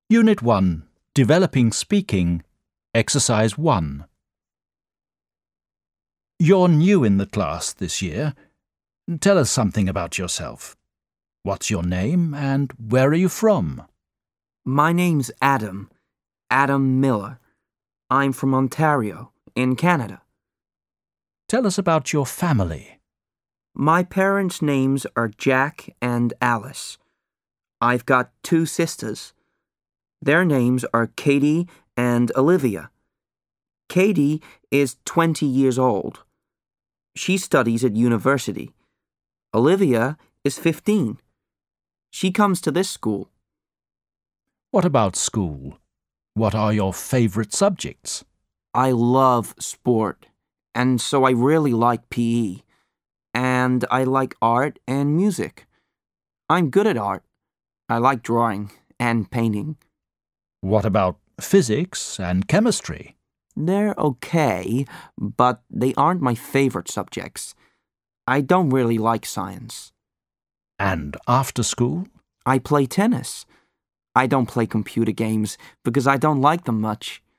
Unit 1, Developing Speaking, Exercise 1. You're new in the class this year. Tell us something about yourself. What's your name and where are you from? My name's Adam Miller. I'm from Ontario, in Canada. Tell us about your family. My parents' names are Jack and Alice. I've got 2 sisters. Their names are Katie and Olivia. Katie is 20 years old. She studies at university. Olivia is 15. She comes to this school. What about school? What are your favorite subjects? I love sport, and so I really like PE. And I like art and music. I'm good at art. I like drawing and painting. What about physics and chemistry? They're okay, but they aren't my favorite subjects. I don't really like science. And after school? I play tennis. I don't play computer games because I don't like them much.